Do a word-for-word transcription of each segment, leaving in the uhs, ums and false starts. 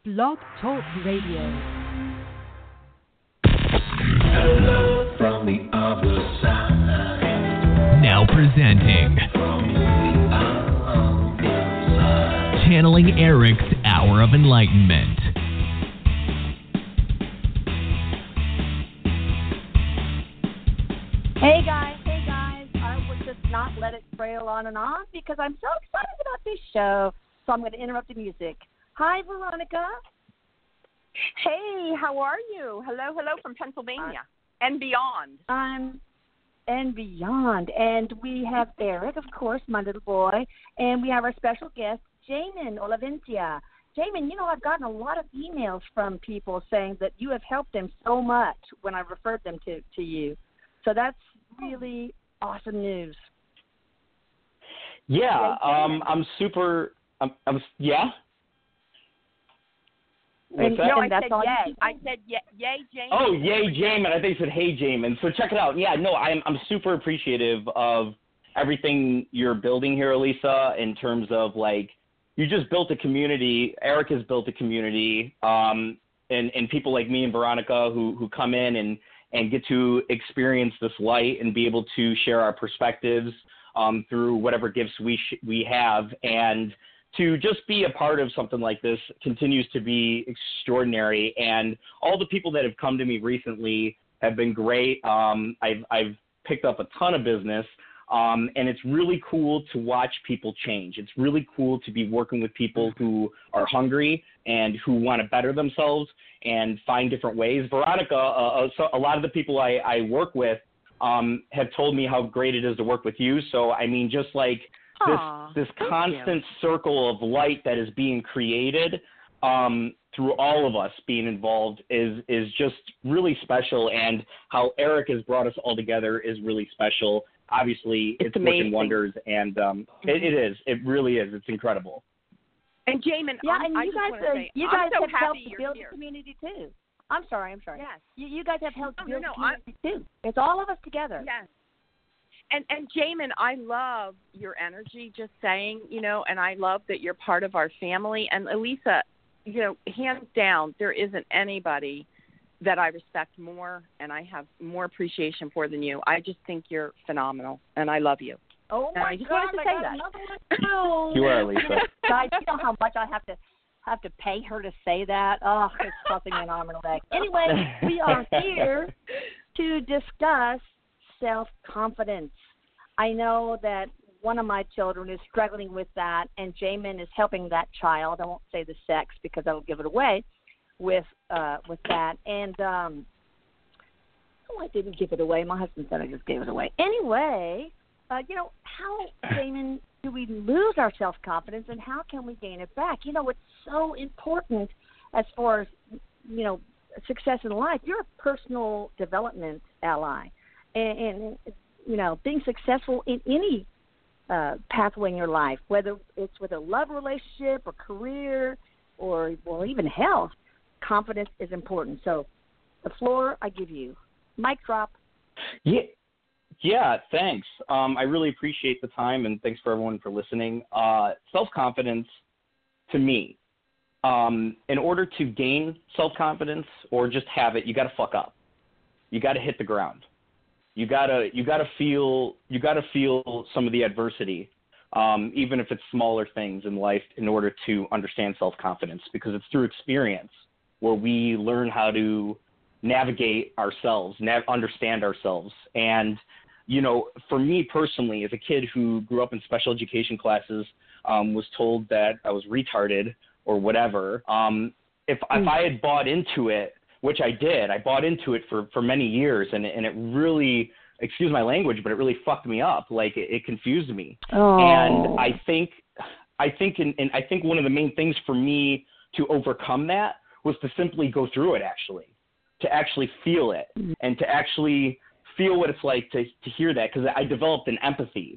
Blog Talk Radio. Hello from the other side. Now presenting From the other side. Channeling Eric's Hour of Enlightenment. Hey guys, hey guys. I will just not let it trail on and on because I'm so excited about this show. So I'm going to interrupt the music. Hi, Veronica. Hey, how are you? Hello, hello from Pennsylvania uh, and beyond. I'm and beyond. And we have Eric, of course, my little boy, and we have our special guest, Jamin Olavencia. Jamin, you know, I've gotten a lot of emails from people saying that you have helped them so much when I referred them to, to you. So that's really awesome news. Yeah, um, I'm super. I'm, I'm yeah. And, no, I that's said all yay. I said yay, yay, Jamin. Oh, yay, Jamin. I think you said hey, Jamin. So check it out. Yeah, no, I'm I'm super appreciative of everything you're building here, Elisa. In terms of like, you just built a community. Eric has built a community, um, and and people like me and Veronica who who come in and. and get to experience this light and be able to share our perspectives um, through whatever gifts we sh- we have. And to just be a part of something like this continues to be extraordinary. And all the people that have come to me recently have been great. Um, I've, I've picked up a ton of business. Um, and it's really cool to watch people change. It's really cool to be working with people who are hungry and who want to better themselves and find different ways. Veronica, uh, so a lot of the people I, I work with um, have told me how great it is to work with you. So, I mean, just like this, Aww, this constant circle of light that is being created um, through all of us being involved is, is just really special. And how Eric has brought us all together is really special. Obviously, it's, it's working wonders, and um, mm-hmm. it, it is. It really is. It's incredible. And Jamin, yeah, I'm, and I you just guys, uh, say, you I'm guys so have helped happy to you're build here. the community too. I'm sorry, I'm sorry. Yes. You, you guys have helped no, build no, no, the community too. It's all of us together. Yes. And and Jamin, I love your energy. Just saying, you know, and I love that you're part of our family. And Elisa, you know, hands down, there isn't anybody that I respect more and I have more appreciation for than you. I just think you're phenomenal, and I love you. Oh, and my I just God, wanted to I say got that. another one too. You are, Lisa. Guys, you know how much I have to have to pay her to say that? Oh, it's costing me an arm and a leg. Anyway, we are here to discuss self-confidence. I know that one of my children is struggling with that, and Jamin is helping that child. I won't say the sex because I will give it away. With uh, with that, and um, oh, I didn't give it away. My husband said I just gave it away. Anyway, uh, you know, how, Damon, do we lose our self-confidence, and how can we gain it back? You know, it's so important as far as, you know, success in life. You're a personal development ally, and, and you know, being successful in any uh, pathway in your life, whether it's with a love relationship or career or well, even health. Confidence is important. So the floor I give you. Mic drop. Yeah, yeah. Thanks. Um, I really appreciate the time, and thanks for everyone for listening. Uh, self-confidence, to me, um, in order to gain self-confidence or just have it, you got to fuck up. You got to hit the ground. You gotta you gotta feel you gotta feel some of the adversity, um, even if it's smaller things in life, in order to understand self-confidence, because it's through experience where we learn how to navigate ourselves, nav- understand ourselves. And, you know, for me personally, as a kid who grew up in special education classes, um, was told that I was retarded or whatever, um, if, if I had bought into it, which I did, I bought into it for, for many years, and, and it really, excuse my language, but it really fucked me up. Like, it, it confused me. Oh. And I think, I think, in, and I think one of the main things for me to overcome that was to simply go through it, actually, to actually feel it, and to actually feel what it's like to, to hear that, because I developed an empathy.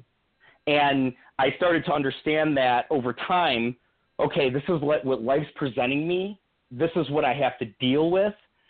And I started to understand that over time, okay, this is what, what life's presenting me. This is what I have to deal with.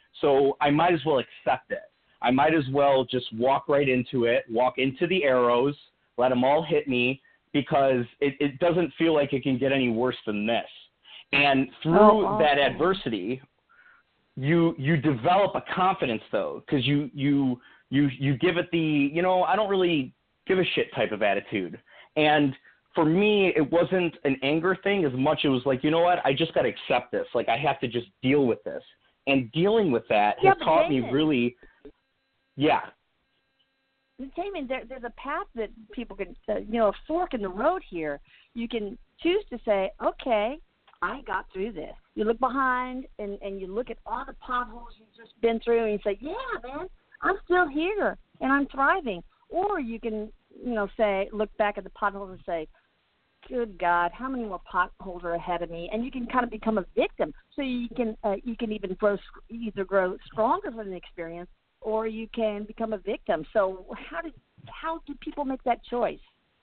So I might as well accept it. I might as well just walk right into it, walk into the arrows, let them all hit me, because it, it doesn't feel like it can get any worse than this. And through Oh, that awesome. adversity, you you develop a confidence though, because you you you you give it the, you know, I don't really give a shit type of attitude. And for me, it wasn't an anger thing as much. It was like, you know what, I just got to accept this. Like, I have to just deal with this. And dealing with that Yeah, has but taught me Damon- really, yeah. Damon, there, there's a path that people can, uh, you know, a fork in the road here. You can choose to say, okay, I got through this. You look behind and, and you look at all the potholes you've just been through and you say, yeah, man, I'm still here and I'm thriving. Or you can, you know, say, look back at the potholes and say, good God, how many more potholes are ahead of me? And you can kind of become a victim. So you can uh, you can even grow either grow stronger from the experience, or you can become a victim. So how did how do people make that choice?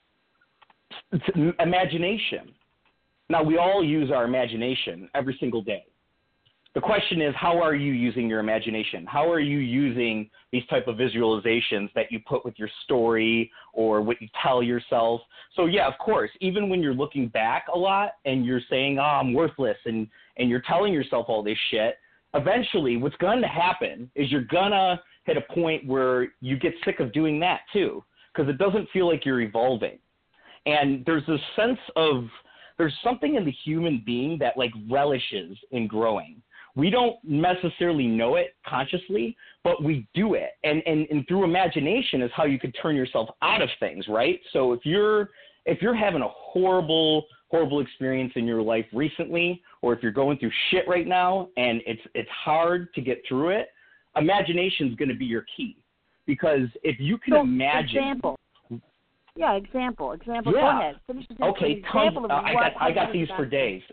It's imagination. Now, we all use our imagination every single day. The question is, how are you using your imagination? How are you using these type of visualizations that you put with your story or what you tell yourself? So, yeah, of course, even when you're looking back a lot and you're saying, oh, I'm worthless, and, and you're telling yourself all this shit, eventually what's going to happen is you're going to hit a point where you get sick of doing that too, because it doesn't feel like you're evolving. And there's a sense of, there's something in the human being that like relishes in growing. We don't necessarily know it consciously, but we do it. And, and, and through imagination is how you could turn yourself out of things, right? So if you're, if you're having a horrible, horrible experience in your life recently, or if you're going through shit right now and it's, it's hard to get through it, imagination is going to be your key. Because if you can So, imagine. Example. Yeah, example. Example. Yeah. Go ahead. Finish the Okay, tons, example of uh, what I got, I got how these you for days.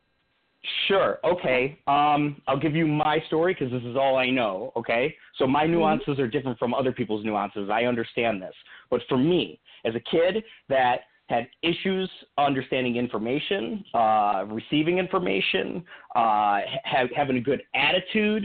Sure. Okay. Um, I'll give you my story because this is all I know. Okay. So my nuances mm-hmm. are different from other people's nuances. I understand this. But for me, as a kid that had issues understanding information, uh, receiving information, uh, have, having a good attitude,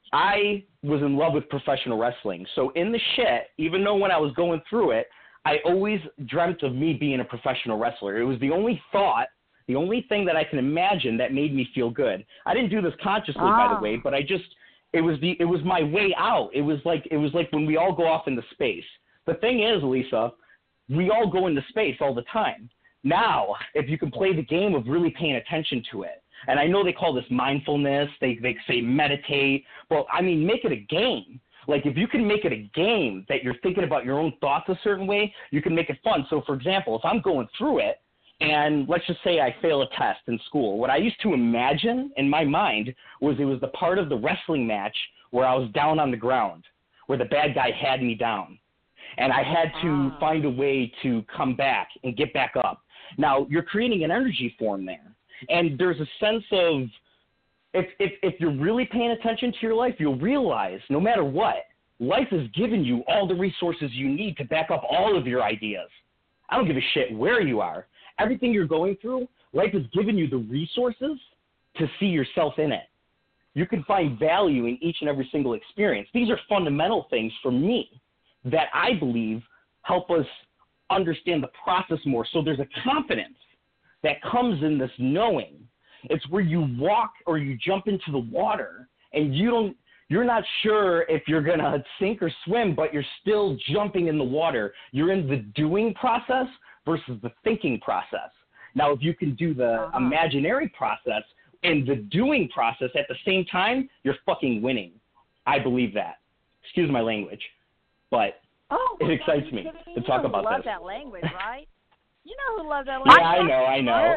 I was in love with professional wrestling. So in the shit, even though when I was going through it, I always dreamt of me being a professional wrestler. It was the only thought, the only thing that I can imagine that made me feel good. I didn't do this consciously, ah. by the way, but I just, it was the, it was my way out. It was like, it was like when we all go off into space. The thing is, Lisa, we all go into space all the time. Now, if you can play the game of really paying attention to it, and I know they call this mindfulness, they, they say meditate, well, I mean, make it a game. Like, if you can make it a game that you're thinking about your own thoughts a certain way, you can make it fun. So, for example, if I'm going through it, and let's just say I fail a test in school, what I used to imagine in my mind was it was the part of the wrestling match where I was down on the ground, where the bad guy had me down. And I had to ah. find a way to come back and get back up. Now, you're creating an energy form there. And there's a sense of, If, if if you're really paying attention to your life, you'll realize no matter what, life has given you all the resources you need to back up all of your ideas. I don't give a shit where you are. Everything you're going through, life has given you the resources to see yourself in it. You can find value in each and every single experience. These are fundamental things for me that I believe help us understand the process more. So there's a confidence that comes in this knowing. It's where you walk or you jump into the water and you don't, you're not sure if you're going to sink or swim, but you're still jumping in the water. You're in the doing process versus the thinking process. Now, if you can do the uh-huh. imaginary process and the doing process at the same time, you're fucking winning. I believe that. Excuse my language, but oh, it excites me to you talk know about who loves this. that language, right? You know who loves that Yeah, language. I know, I know.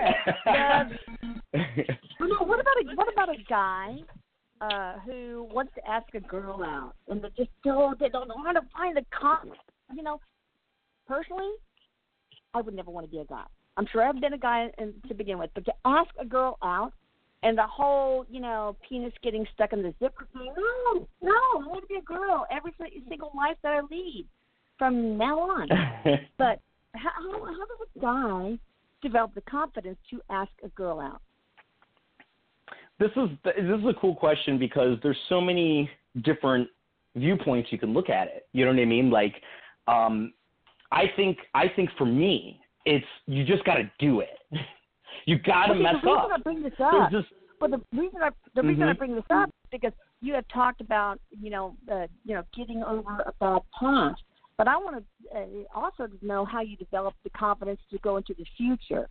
Yeah. What about a what about a guy uh, who wants to ask a girl out and they just don't they don't know how to find the con? You know, personally, I would never want to be a guy. I'm sure I've been a guy in, to begin with, but to ask a girl out and the whole you know penis getting stuck in the zipper thing. No, no, I want to be a girl every single life that I lead from now on. But How, how, how does a guy develop the confidence to ask a girl out? This is this is a cool question because there's so many different viewpoints you can look at it. You know what I mean? Like, um, I think I think for me, it's you just got to do it. You got to okay, mess the reason up. I bring this up, There's this, well, the reason I the reason I Mhm. bring this up is because you have talked about you know uh, you know getting over a bad past, but I want to uh, also know how you develop the confidence to go into the future.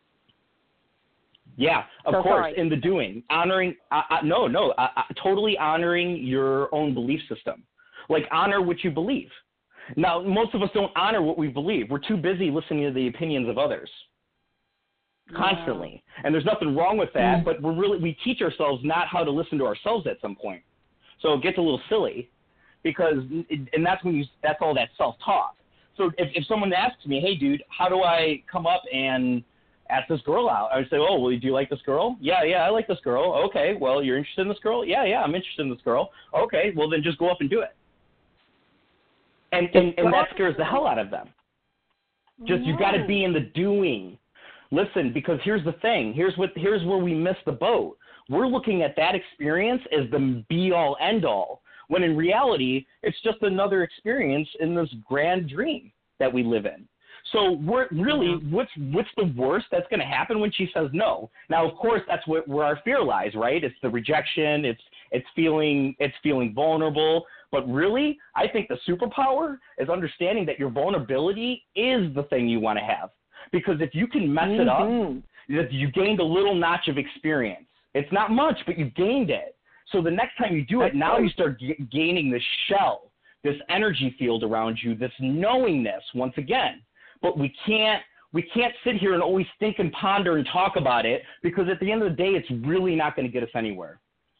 Yeah, of So course, sorry. in the doing, honoring, uh, uh, no, no, uh, uh, totally honoring your own belief system. Like, honor what you believe. Now, most of us don't honor what we believe. We're too busy listening to the opinions of others constantly. And there's nothing wrong with that, but we're really, we teach ourselves not how to listen to ourselves at some point. So it gets a little silly because, and that's when you, that's all that self-talk. So if, if someone asks me, hey, dude, how do I come up and ask this girl out? I would say, oh, well, do you like this girl? Yeah, yeah, I like this girl. Okay, well, you're interested in this girl? Yeah, yeah, I'm interested in this girl. Okay, well, then just go up and do it. And and, and that scares the hell out of them. Just you got to be in the doing. Listen, because here's the thing. Here's what. Here's where we miss the boat. We're looking at that experience as the be-all, end-all, when in reality, it's just another experience in this grand dream that we live in. So we're really, yeah. what's what's the worst that's going to happen when she says no? Now, of course, that's what, where our fear lies, right? It's the rejection. It's it's feeling it's feeling vulnerable. But really, I think the superpower is understanding that your vulnerability is the thing you want to have. Because if you can mess mm-hmm. it up, you gained a little notch of experience. It's not much, but you gained it. So the next time you do it, now you start g- gaining this shell, this energy field around you, this knowingness once again. But we can't we can't sit here and always think and ponder and talk about it because at the end of the day, it's really not going to get us anywhere.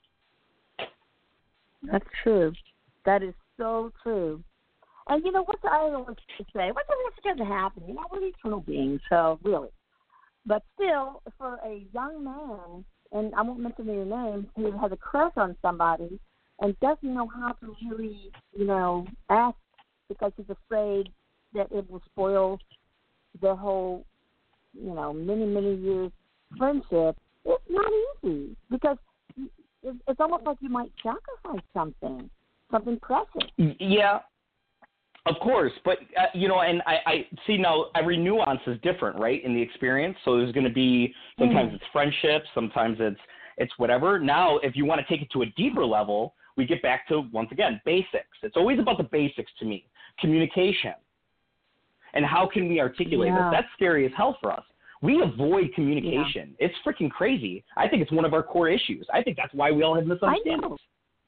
That's true. That is so true. And you know what I always say? What's going to happen? You know, we're eternal beings, so really. But still, for a young man, and I won't mention your name, who has a crush on somebody and doesn't know how to really, you know, ask because he's afraid that it will spoil their whole, you know, many, many years friendship, it's not easy because it's almost like you might sacrifice something, something precious. Yeah, of course. But, uh, you know, and I, I see now every nuance is different, right, in the experience. So there's going to be sometimes mm. it's friendship, sometimes it's it's whatever. Now, if you want to take it to a deeper level, we get back to, once again, basics. It's always about the basics to me. Communication. And how can we articulate yeah. this? That's scary as hell for us. We avoid communication. Yeah. It's freaking crazy. I think it's one of our core issues. I think that's why we all have misunderstandings.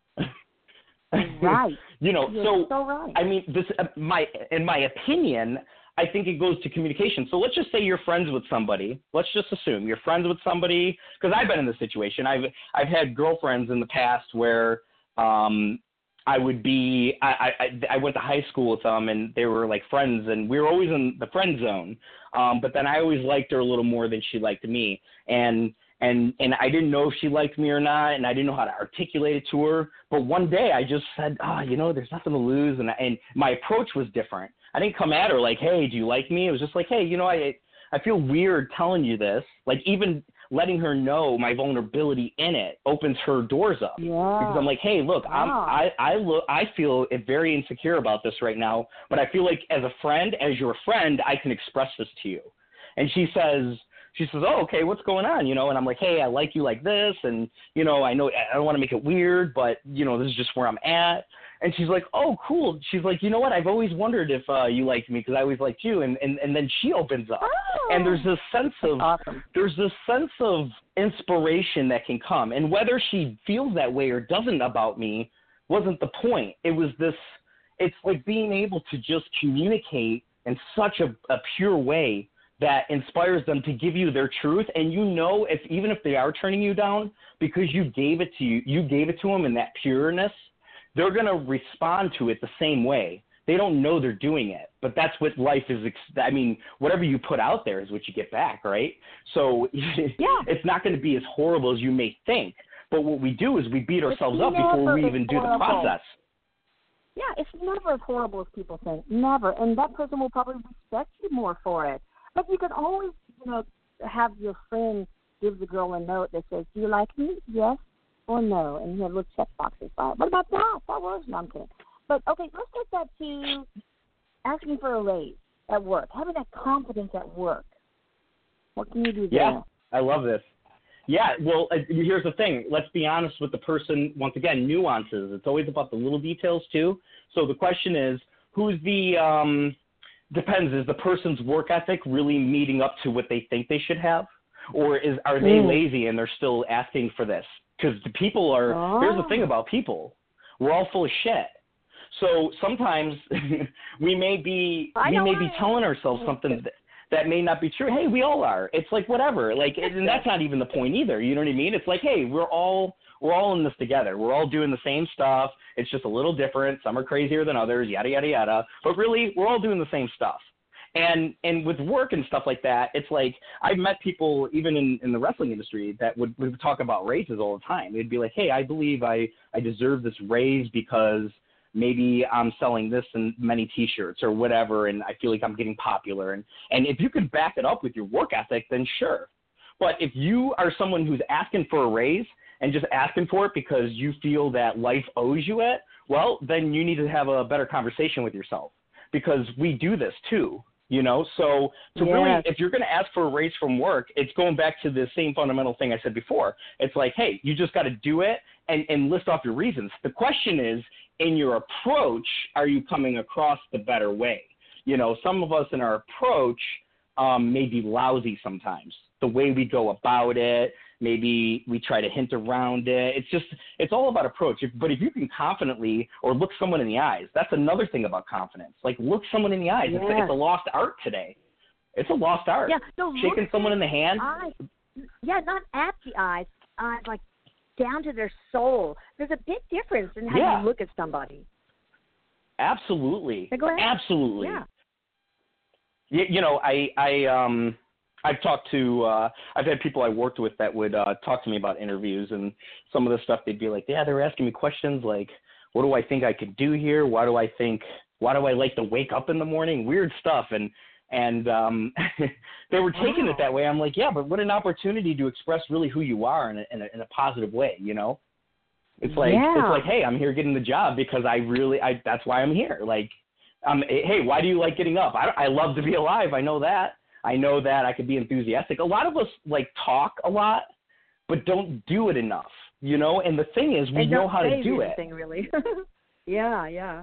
I know. Right. You know, You're so, so right. I mean, this, uh, my, in my opinion, I think it goes to communication. So let's just say you're friends with somebody. Let's just assume you're friends with somebody, because I've been in this situation. I've I've had girlfriends in the past where um, I would be I, I I went to high school with them, and they were like friends, and we were always in the friend zone. Um, but then I always liked her a little more than she liked me, and and and I didn't know if she liked me or not, and I didn't know how to articulate it to her. But one day I just said, ah, oh, you know, there's nothing to lose, and and my approach was different. I didn't come at her like, hey, do you like me? It was just like, hey, you know, I I feel weird telling you this. Like, even letting her know my vulnerability in it opens her doors up. Yeah. Because I'm like, hey, look, I'm, wow. I I look, I feel very insecure about this right now, but I feel like as a friend, as your friend, I can express this to you. And she says, she says, oh, okay, what's going on? You know, and I'm like, hey, I like you like this, and, you know, I know I don't want to make it weird, but, you know, this is just where I'm at. And she's like, oh, cool. She's like, you know what? I've always wondered if uh, you liked me because I always liked you. And, and, and then she opens up. Oh, and there's this sense of awesome. there's this sense of inspiration that can come. And whether she feels that way or doesn't about me wasn't the point. It was this – it's like being able to just communicate in such a, a pure way that inspires them to give you their truth. And you know, if even if they are turning you down because you gave it to you, you gave it to them in that pureness – they're going to respond to it the same way. They don't know they're doing it, but that's what life is. I mean, whatever you put out there is what you get back, right? So yeah. it's not going to be as horrible as you may think. But what we do is we beat ourselves up before we even do the process. Yeah, it's never as horrible as people think. Never. And that person will probably respect you more for it. But you can always, you know, have your friend give the girl a note that says, do you like me? Yes. Or no, and you have little check boxes by it. What about that? That was no, I'm kidding. But okay, let's take that to asking for a raise at work, having that confidence at work. What can you do yeah. there? I love this. Yeah, well, uh, here's the thing. Let's be honest with the person. Once again, nuances. It's always about the little details, too. So the question is, who's the um, – depends. Is the person's work ethic really meeting up to what they think they should have? Or is are they Mm. lazy and they're still asking for this? Because the people are Oh. – here's the thing about people. We're all full of shit. So sometimes we may be I we know may I be am. telling ourselves something that, that may not be true. Hey, we all are. It's like whatever. Like, and that's not even the point either. You know what I mean? It's like, hey, we're all we're all in this together. We're all doing the same stuff. It's just a little different. Some are crazier than others. Yada yada yada. But really, we're all doing the same stuff. And and with work and stuff like that, it's like I've met people even in, in the wrestling industry that would, would talk about raises all the time. They'd be like, hey, I believe I, I deserve this raise because maybe I'm selling this and many T-shirts or whatever, and I feel like I'm getting popular. And, and if you could back it up with your work ethic, then sure. But if you are someone who's asking for a raise and just asking for it because you feel that life owes you it, well, then you need to have a better conversation with yourself because we do this too. You know, so to Yes. really, if you're going to ask for a raise from work, it's going back to the same fundamental thing I said before. It's like, hey, you just got to do it and, and list off your reasons. The question is, in your approach, are you coming across the better way? You know, some of us in our approach um, may be lousy sometimes. The way we go about it, maybe we try to hint around it. It's just, it's all about approach. If, but if you can confidently or look someone in the eyes, that's another thing about confidence. Like look someone in the eyes. It's, Yes. it's a lost art today. It's a lost art. Yeah, no, Shaking look someone at in the hand. eyes. Yeah, not at the eyes, eyes like down to their soul. There's a big difference in how Yeah. you look at somebody. Absolutely. Yeah, go ahead. Absolutely. Yeah. You, you know, I, I, um, I've talked to, uh, I've had people I worked with that would uh, talk to me about interviews, and some of the stuff they'd be like, yeah, they were asking me questions like, what do I think I could do here? Why do I think, why do I like to wake up in the morning? Weird stuff. And, and um, they were taking Wow. it that way. I'm like, yeah, but what an opportunity to express really who you are in a, in a, in a positive way, you know? It's like, Yeah. it's like, hey, I'm here getting the job because I really, I, that's why I'm here. Like, um, hey, why do you like getting up? I, I love to be alive. I know that. I know that I could be enthusiastic. A lot of us like talk a lot, but don't do it enough, you know? And the thing is, we And know don't how to say do it. anything, really. yeah, yeah.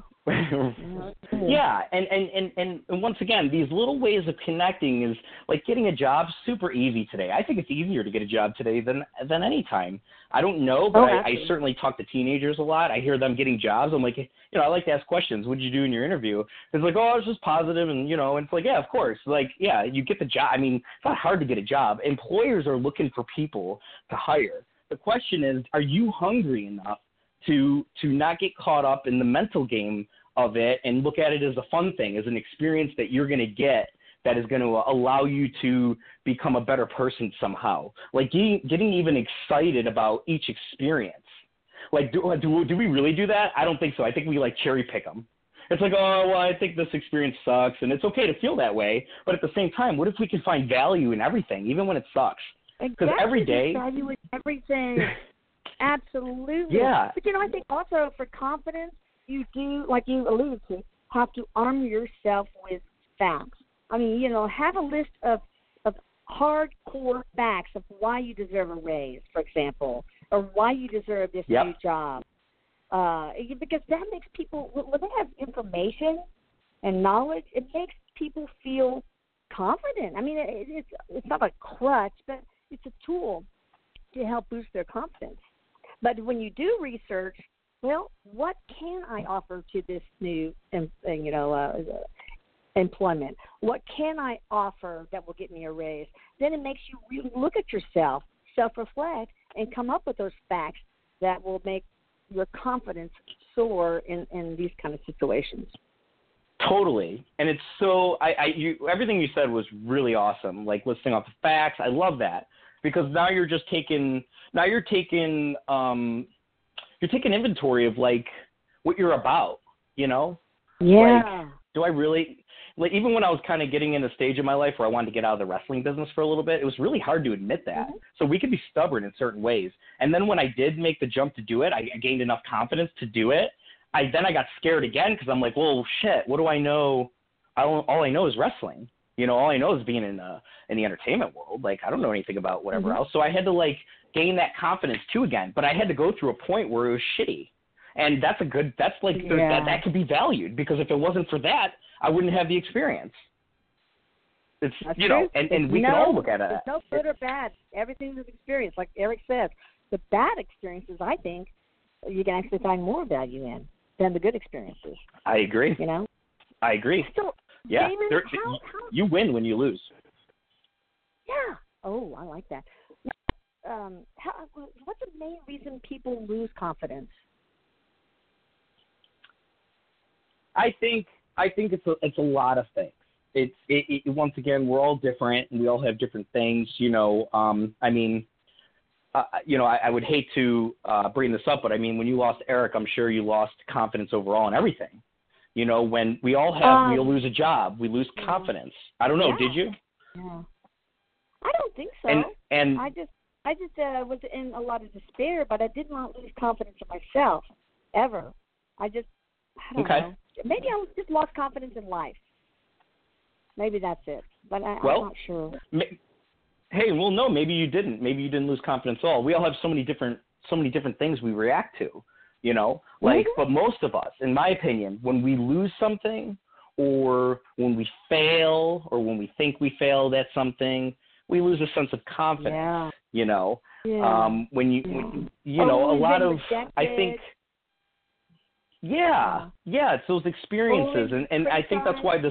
Yeah, and, and, and, and, and once again, these little ways of connecting is like getting a job super easy today. I think it's easier to get a job today than than any time. I don't know, but Oh, I, I absolutely. certainly talk to teenagers a lot. I hear them getting jobs. I'm like, you know, I like to ask questions. What did you do in your interview? It's like, oh, I was just positive, and you know, and it's like, yeah, of course. Like, yeah, you get the job. I mean, it's not hard to get a job. Employers are looking for people to hire. The question is, are you hungry enough to to not get caught up in the mental game of it and look at it as a fun thing, as an experience that you're going to get that is going to allow you to become a better person somehow. Like getting, getting even excited about each experience. Like, do, do, do we really do that? I don't think so. I think we like cherry pick them. It's like, oh, well, I think this experience sucks, and it's okay to feel that way. But at the same time, what if we can find value in everything, even when it sucks? Exactly. every day- There's value in everything. Absolutely. Yeah. But, you know, I think also for confidence, you do, like you alluded to, have to arm yourself with facts. I mean, you know, have a list of, of hardcore facts of why you deserve a raise, for example, or why you deserve this Yep. new job. Uh, because that makes people, when they have information and knowledge, it makes people feel confident. I mean, it, it's it's not a crutch, but it's a tool to help boost their confidence. But when you do research, well, what can I offer to this new, you know, uh, employment? What can I offer that will get me a raise? Then it makes you really look at yourself, self-reflect, and come up with those facts that will make your confidence soar in, in these kind of situations. Totally. And it's so, I, I, you, everything you said was really awesome. Like listing off the facts. I love that because now you're just taking, now you're taking, um, you're taking inventory of like what you're about, you know? Yeah. Like, do I really, like, even when I was kind of getting in a stage of my life where I wanted to get out of the wrestling business for a little bit, it was really hard to admit that. Mm-hmm. So we could be stubborn in certain ways. And then when I did make the jump to do it, I gained enough confidence to do it. I then I got scared again because I'm like, well, shit, what do I know? I don't, all I know is wrestling. You know, all I know is being in the in the entertainment world. Like, I don't know anything about whatever Mm-hmm. else. So I had to like gain that confidence too again. But I had to go through a point where it was shitty, and that's a good. That's like Yeah. that that could be valued, because if it wasn't for that, I wouldn't have the experience. It's That's you know, true. and, and There's we no, can all look at it. There's no good or bad. Everything is experience, like Eric says. The bad experiences, I think, you can actually find more value in than the good experiences. I agree. You know. I agree. So, Yeah, Damon, there- how, you- how, you win when you lose. yeah. Oh, I like that. Um, how, what's the main reason people lose confidence? I think I think it's a, it's a lot of things. It's it, it, once again, we're all different and we all have different things. You know, um, I mean, uh, you know, I, I would hate to uh, bring this up, but I mean, when you lost Eric, I'm sure you lost confidence overall in everything. You know, when we all have, Um, we lose a job, we lose yeah. confidence. I don't know, Yeah. did you? Yeah. I don't think so. And and I just, I just uh, was in a lot of despair, but I did not lose confidence in myself ever. I just, I don't Okay. know. Maybe I just lost confidence in life. Maybe that's it, but I, Well, I'm not sure. ma- hey, well, no, maybe you didn't. Maybe you didn't lose confidence at all. We all have so many different so many different things we react to. You know, like, Mhm. but most of us, in my opinion, when we lose something, or when we fail, or when we think we failed at something, we lose a sense of confidence. Yeah. You know, Yeah. um, when you, Yeah. when, you know, Oh, a we've lot been of, I think, rejected. yeah, yeah, it's those experiences, Always and and I think that's why this.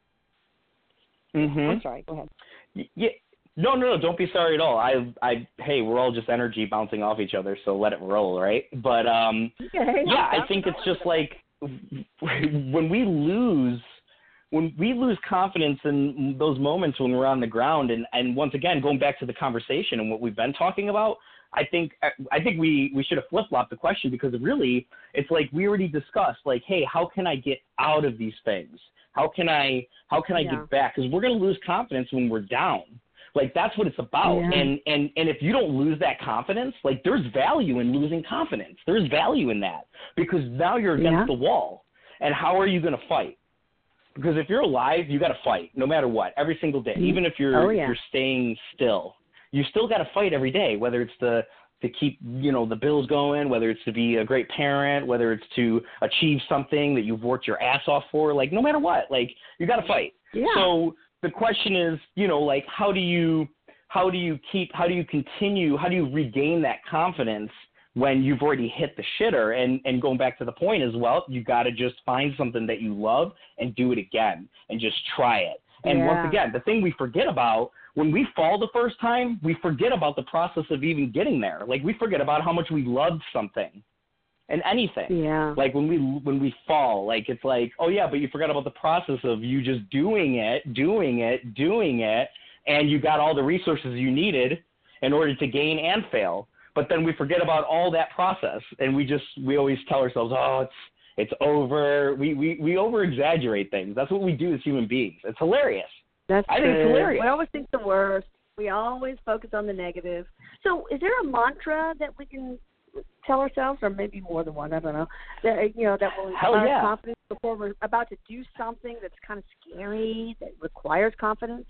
Mhm. I'm sorry. Go ahead. Y- Yeah. No, no, no. Don't be sorry at all. I, I, hey, we're all just energy bouncing off each other, so let it roll, right? But um, Okay. yeah, I think it's just like when we lose, when we lose confidence in those moments when we're on the ground, and and once again, going back to the conversation and what we've been talking about, I think I think we we should have flip flopped the question, because really, it's like we already discussed, like, hey, how can I get out of these things? How can I how can I Yeah. get back? Because we're going to lose confidence when we're down. Like, that's what it's about. Yeah. And, and and if you don't lose that confidence, like, there's value in losing confidence. There's value in that, because now you're against Yeah. the wall. And how are you going to fight? Because if you're alive, you got to fight no matter what, every single day. Even if you're Oh, yeah. if you're staying still, you still got to fight every day, whether it's to to keep, you know, the bills going, whether it's to be a great parent, whether it's to achieve something that you've worked your ass off for. Like, no matter what, like, you got to fight. Yeah. So the question is, you know, like, how do you how do you keep how do you continue how do you regain that confidence when you've already hit the shitter? And and going back to the point as well, you got to just find something that you love and do it again and just try it. And Yeah. once again, the thing we forget about when we fall the first time, we forget about the process of even getting there. Like, we forget about how much we loved something and anything. Yeah. Like, when we when we fall, like, it's like, oh yeah, but you forgot about the process of you just doing it, doing it, doing it, and you got all the resources you needed in order to gain and fail. But then we forget about all that process, and we just we always tell ourselves, oh, it's it's over. We we we over exaggerate things. That's what we do as human beings. It's hilarious. That's I think it's true. hilarious. We always think the worst. We always focus on the negative. So, is there a mantra that we can tell ourselves, or maybe more than one? I don't know. That, you know, that will Hell inspire yeah. confidence before we're about to do something that's kind of scary that requires confidence.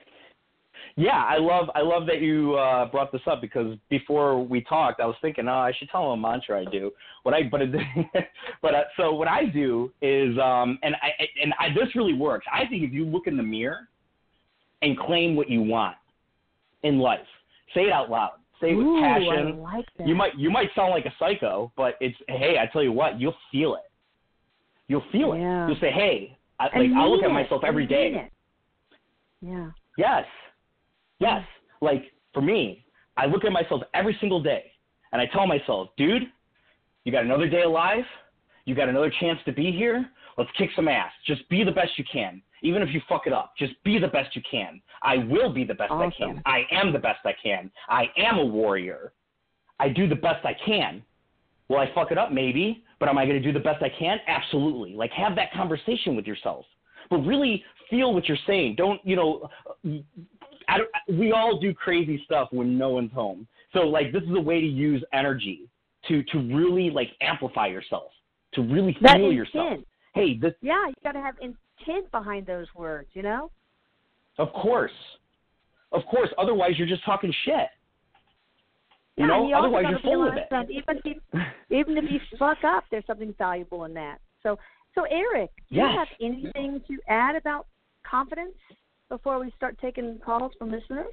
Yeah, I love I love that you uh, brought this up, because before we talked, I was thinking, oh, I should tell them a mantra I do. What I but it, but uh, so what I do is, um, and I and I, this really works. I think if you look in the mirror and claim what you want in life, say it out loud, say it with Ooh, passion. I like that. You might you might sound like a psycho, but it's hey, I tell you what, you'll feel it. You'll feel it. Yeah. You'll say, hey, I, And like I'll look mean at it. myself And every day. mean it. Yeah. Yes. Yes. Like, for me, I look at myself every single day, and I tell myself, dude, you got another day alive. You got another chance to be here. Let's kick some ass. Just be the best you can. Even if you fuck it up, just be the best you can. I will be the best I can. Awesome. I am the best I can. I am a warrior. I do the best I can. Will I fuck it up? Maybe. But am I going to do the best I can? Absolutely. Like, have that conversation with yourself. But really feel what you're saying. Don't, you know, I don't, we all do crazy stuff when no one's home. So, like, this is a way to use energy to, to really, like, amplify yourself, to really That feel intent. yourself. Hey, this. Yeah, you got to have intent behind those words, you know? Of course. Of course. Otherwise, you're just talking shit. You Yeah, know, and you also otherwise gotta you're full of realize it. that even if you, even if you fuck up, there's something valuable in that. So, so Eric, do Yes. you have anything to add about confidence before we start taking calls from listeners?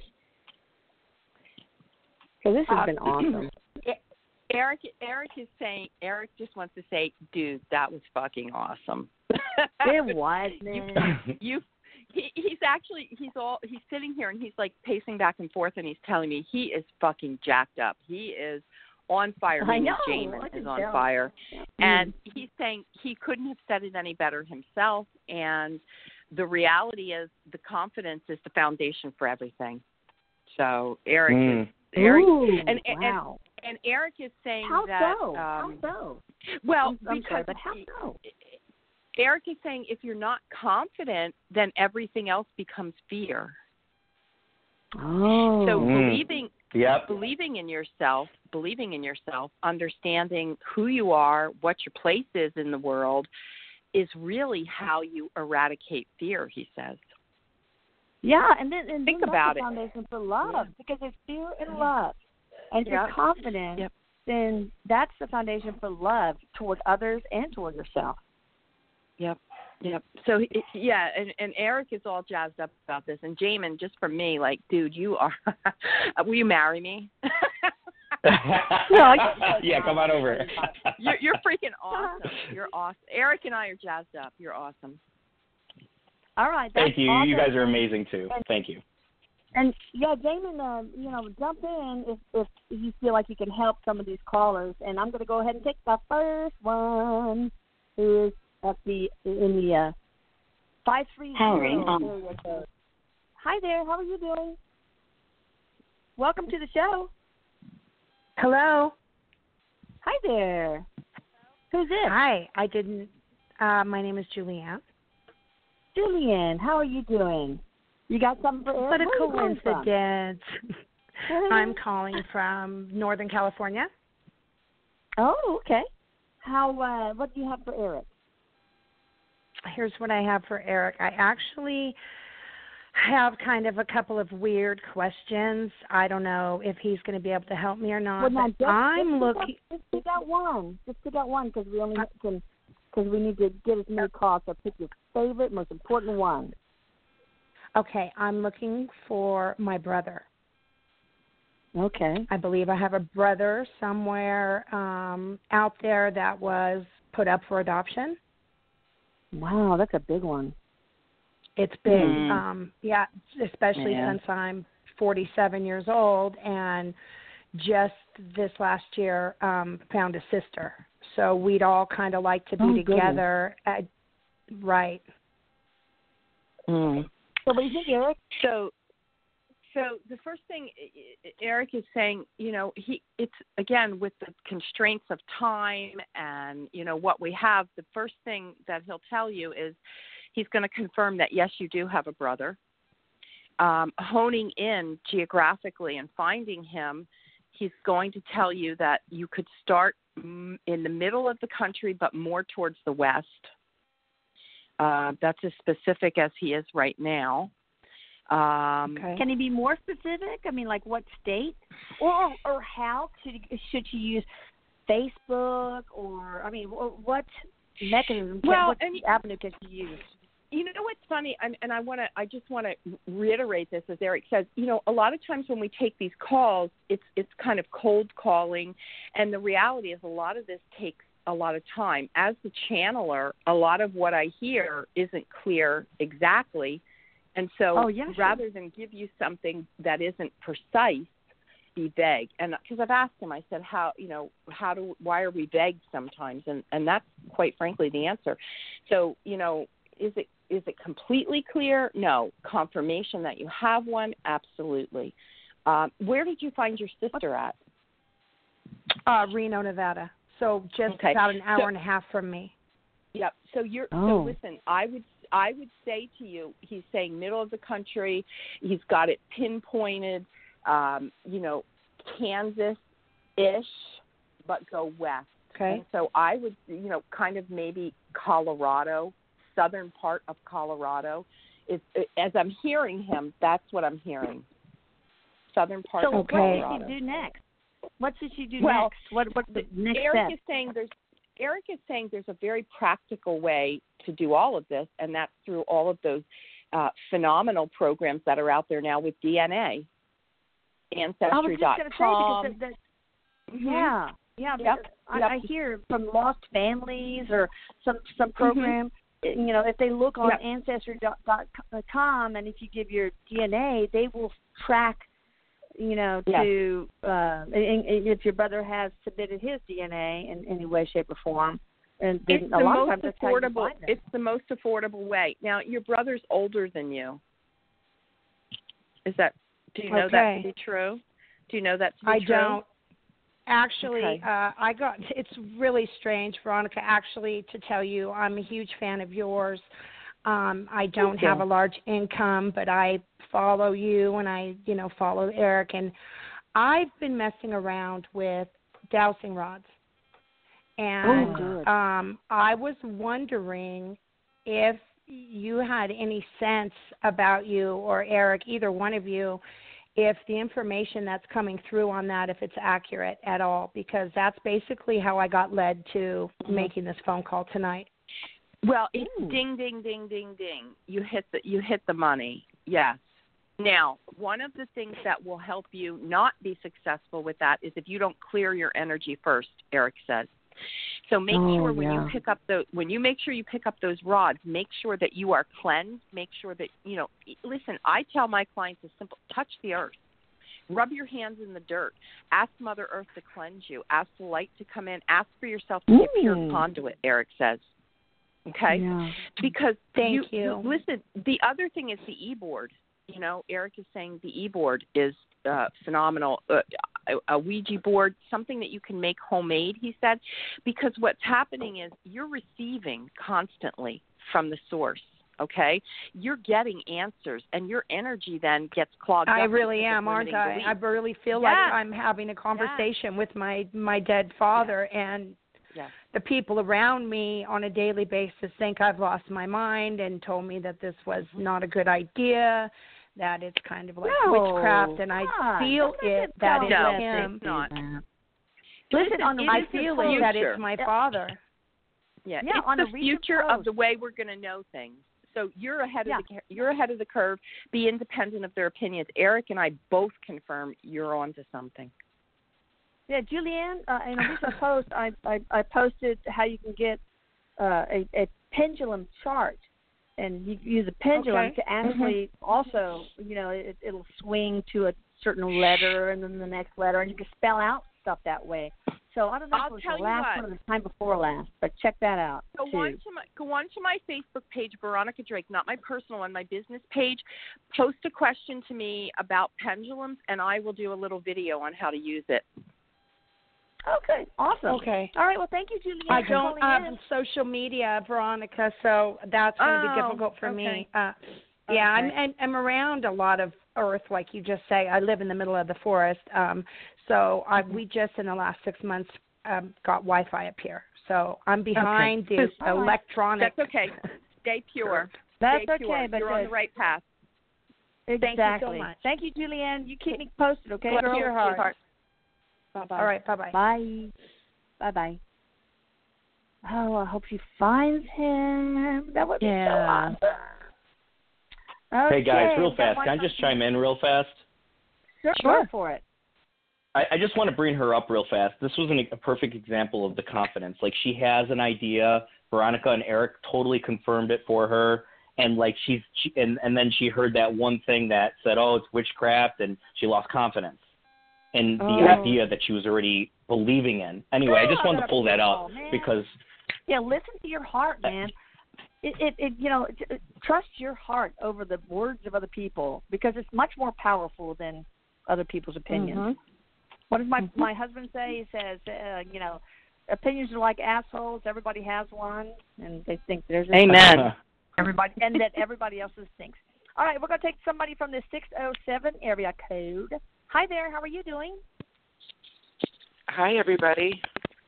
Because this has Uh, been awesome. Eric, Eric is saying. Eric just wants to say, dude, that was fucking awesome. It was, man. You, you he, he's actually he's all he's sitting here and he's like pacing back and forth and he's telling me he is fucking jacked up. He is on fire. I Meaning know, Jamin I can is on tell. fire, Yeah. and he's saying he couldn't have said it any better himself. And the reality is, the confidence is the foundation for everything. So Eric Mm. is Eric, Ooh, and, and, wow. and and Eric is saying How that. so? Um, how so? Well, I'm, I'm because sorry, but how so? Eric is saying if you're not confident, then everything else becomes fear. Oh. So Mm. believing Yep. believing in yourself, believing in yourself, understanding who you are, what your place is in the world, is really how you eradicate fear, he says. Yeah, and then and Think then about that's the it. foundation for love, because there's fear and love. And if Yep. you're confident, Yep. then that's the foundation for love toward others and toward yourself. Yep. Yep. So he- yeah, and, and Eric is all jazzed up about this, and Jamin, just for me, like, dude, you are. Will you marry me? Yeah, come on over. you're, you're freaking awesome. You're awesome. Eric and I are jazzed up. You're awesome. All right. That's Thank you. awesome. You guys are amazing too. Thank you. And yeah, Damon, um, you know, jump in if if you feel like you can help some of these callers. And I'm going to go ahead and take the first one, who is at the in the uh, five three zero area code. Hi there. How are you doing? Welcome to the show. Hello. Hi there. Who's this? Hi. I didn't. Uh, my name is Julianne. Julian. How are you doing? You got something for Eric? What a Where are you calling from? coincidence. I'm calling from Northern California. Oh, okay. How? Uh, what do you have for Eric? Here's what I have for Eric. I actually have kind of a couple of weird questions. I don't know if he's going to be able to help me or not. Well, now, but just, I'm just looking. Pick out, just pick out one. Just pick out one because we only can because we need to get as many calls. So pick your favorite, most important one. Okay, I'm looking for my brother. Okay. I believe I have a brother somewhere um, out there that was put up for adoption. Wow, that's a big one. It's big, Hmm. um, yeah, especially Yeah. since I'm forty-seven years old and just this last year um, found a sister. So we'd all kind of like to be Oh, goodness. together. At, right. Mm. So what do you think, Eric? So, so the first thing I- I- Eric is saying, you know, he it's again with the constraints of time and you know what we have. The first thing that he'll tell you is he's going to confirm that yes, you do have a brother. Um, honing in geographically and finding him, he's going to tell you that you could start mm, in the middle of the country, but more towards the west. Uh, that's as specific as he is right now. Um, Okay. Can he be more specific? I mean, like what state, or or how should should you use Facebook, or I mean, wh- what mechanism? Can, Well, what and- avenue can you use? You know what's funny, and, and I want to, I just want to reiterate this, as Eric says. You know, a lot of times when we take these calls, it's it's kind of cold calling, and the reality is a lot of this takes a lot of time. As the channeler, a lot of what I hear isn't clear exactly, and so Oh, yeah, sure. rather than give you something that isn't precise, be vague. And because I've asked him, I said, how, you know, how do, why are we vague sometimes? And and that's quite frankly the answer. So, you know, is it is it completely clear? No. Confirmation that you have one? Absolutely. Um, where did you find your sister at? Uh, Reno, Nevada. So just Okay. about an hour So- and a half from me. Yep. So you're Oh. so listen, I would I would say to you, he's saying middle of the country, he's got it pinpointed, um, you know, Kansas ish, but go west. Okay. And so I would, you know, kind of maybe Colorado, southern part of Colorado. Is as I'm hearing him, that's what I'm hearing. Southern part So of what Colorado. should she do next? What should she do Well, next? What what's the next Eric step? is saying there's Eric is saying there's a very practical way to do all of this, and that's through all of those uh, phenomenal programs that are out there now with D N A. Ancestry dot com. I was just going to say because the, the, yeah, yeah. Yep. because I, Yep. I hear from Lost Families or some some program. You know, if they look on Yep. ancestry dot com and if you give your D N A, they will track. You know, Yes. to uh, and, and if your brother has submitted his D N A in any way, shape, or form, and then It's a the lot of most times that's how you affordable. find them. It's the most affordable way. Now, your brother's older than you. Is that? Do you know that Okay. to be true? Do you know that to be I true? don't. Actually, Okay. uh, I got. It's really strange, Veronica. Actually, to tell you, I'm a huge fan of yours. Um, I don't you. have a large income, but I follow you and I, you know, follow Eric. And I've been messing around with dowsing rods. And Oh, good. um, I was wondering if you had any sense about you or Eric, either one of you, if the information that's coming through on that, if it's accurate at all, because that's basically how I got led to Mm-hmm. making this phone call tonight. Well, it's Ooh. ding, ding, ding, ding, ding. You hit the you hit the money. Yes. Now, one of the things that will help you not be successful with that is if you don't clear your energy first. Eric says. So make Oh, sure when yeah. you pick up the when you make sure you pick up those rods, make sure that you are cleansed. Make sure that you know. Listen, I tell my clients a simple: touch the earth. Rub your hands in the dirt. Ask Mother Earth to cleanse you. Ask the light to come in. Ask for yourself to be a pure Ooh. conduit. Eric says. Okay, Yeah. because Thank you, you. Listen, the other thing is the e-board. You know, Eric is saying the e-board is uh, phenomenal. Uh, a, a Ouija board, something that you can make homemade. He said, because what's happening is you're receiving constantly from the source. Okay, you're getting answers, and your energy then gets clogged I up. really because of am, aren't limiting I? beliefs. I really feel Yes. like I'm having a conversation with my my dead father, and Yes. the people around me on a daily basis think I've lost my mind and told me that this was not a good idea, that it's kind of like No, witchcraft, and I God, feel don't make it that sound it's No, like him. it's not. that. Listen, Listen, on the it I is the feel it that future. it's my Yeah. father. Yeah, Yeah, it's on the a recent future of post. the way we're going to know things. So you're ahead Yeah. of the you're ahead of the curve. Be independent of their opinions. Eric and I both confirm you're onto something. Yeah, Julianne, uh, in a recent post, I, I I posted how you can get uh, a, a pendulum chart, and you use a pendulum Okay. to actually also, you know, it, it'll swing to a certain letter and then the next letter, and you can spell out stuff that way. So I don't know I'll if it was tell the you last what. one or the time before last, but check that out Go too. on to my go on to my Facebook page, Veronica Drake, not my personal one, my business page. Post a question to me about pendulums, and I will do a little video on how to use it. Okay, awesome. Okay. All right, well, thank you, Julianne. I for don't calling have in. social media, Veronica, so that's going to be Oh, difficult for okay. me. Uh, yeah, I'm, Okay. I'm I'm around a lot of earth, like you just say. I live in the middle of the forest, um, so I, we just in the last six months um, got Wi-Fi up here. So I'm behind this All right. electronic. That's okay. Stay pure. That's Stay okay, pure. but You're on uh, the right path. exactly. Thank you so much. Thank you, Julianne. You keep me posted, okay, Bless girl? your heart. Bye-bye. All right, bye-bye. Bye. Bye-bye. Oh, I hope she finds him. That would be Yeah. so awesome. Hey guys, Okay, real we've got fast. one Can I just chime in real fast? Sure, Sure. go for it. I, I just want to bring her up real fast. This was an, a perfect example of the confidence. Like she has an idea. Veronica and Eric totally confirmed it for her, and like she's she, and and then she heard that one thing that said, "Oh, it's witchcraft," and she lost confidence in the Oh. idea that she was already believing in. Anyway, I just Oh, wanted to that's pull that beautiful, up man. because Yeah, listen to your heart, man. It, it, it you know, t- trust your heart over the words of other people because it's much more powerful than other people's opinions. Mhm. What does my Mhm. my husband say? He says, uh, you know, opinions are like assholes. Everybody has one, and they think there's Amen. everybody, and that everybody else's thinks. All right, we're gonna take somebody from the six oh seven area code. Hi there. How are you doing? Hi, everybody.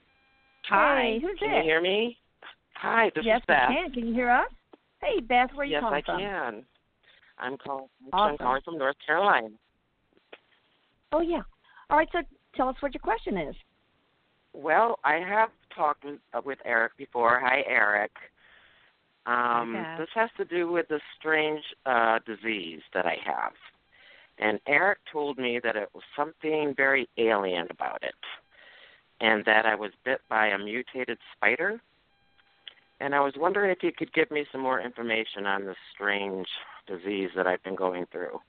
Hi. Who's Can this? you hear me? Hi, this yes, is Beth. we can. Can you hear us? Hey, Beth. Where are you yes, calling I from? can. I'm calling. Awesome. I'm calling from North Carolina. Oh yeah. All right. So tell us what your question is. Well, I have talked with, uh, with Eric before. Hi, Eric. Um, Okay. This has to do with a strange uh, disease that I have. And Eric told me that it was something very alien about it, and that I was bit by a mutated spider. And I was wondering if you could give me some more information on this strange disease that I've been going through.